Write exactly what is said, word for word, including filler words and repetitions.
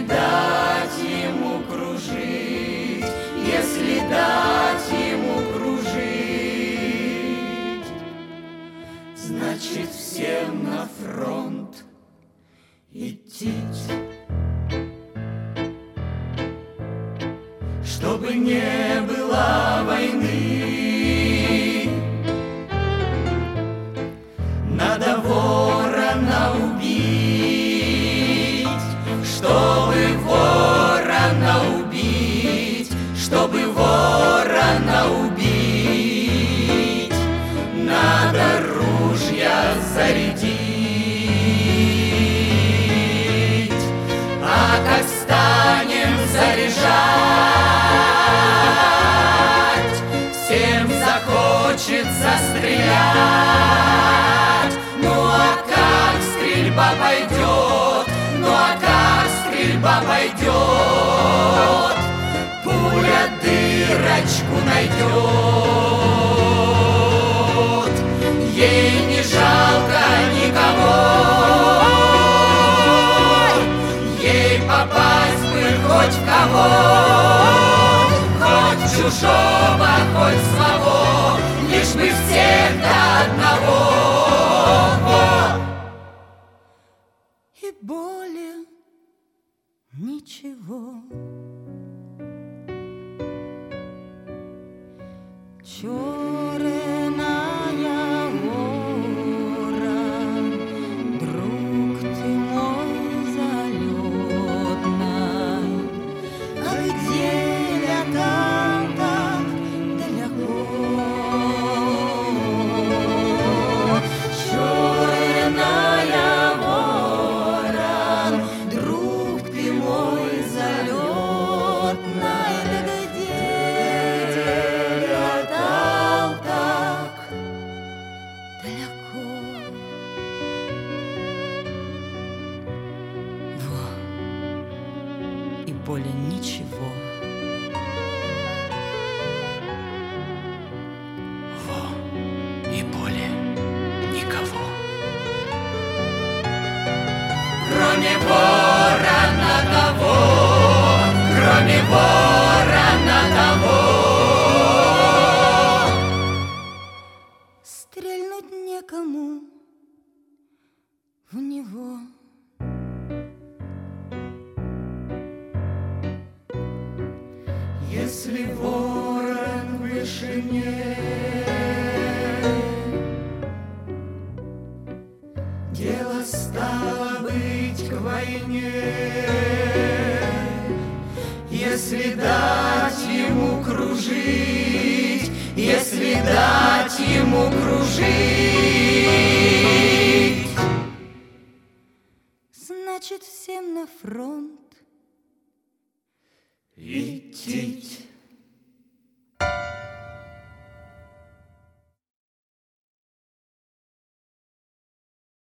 дать ему кружить, если дать ему кружить, значит всем на фронт идти, чтобы не было войны. Надо ворона убить, чтобы ворона убить, чтобы ворона убить. Надо ружья зарядить, а как станем заряжать, всем захочется стрелять. Ну а как стрельба пойдет, ну а как стрельба пойдет, пуля дырочку найдет, ей не жалко никого, ей попасть бы хоть в кого, хоть чужого, хоть своего, лишь бы всех до одного. И более ничего. Черная гора, друг ты мой залетный, а где я там так далеко? Черная гора, друг ты мой залетный, где я там так далеко? Во, и более ничего. Во, и более никого. Кроме ворона того, кроме ворона того, стрельнуть некому в него. Если ворон в вышине, дело стало быть к войне. Если дать ему кружить, если дать ему кружить, значит всем на фронт идти.